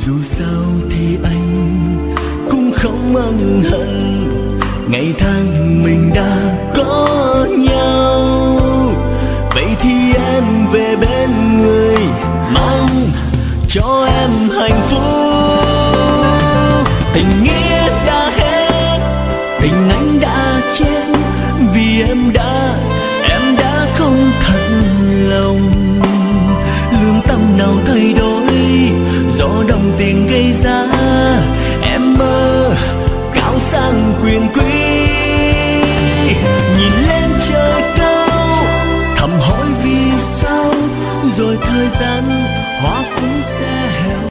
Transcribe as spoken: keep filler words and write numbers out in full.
dù sao thì anh cũng không ân hận ngày tháng mình đã có nhau. Vậy thì em về bên người mang cho em hạnh phúc. Tình nghĩa đã hết, tình anh đã chết vì em đã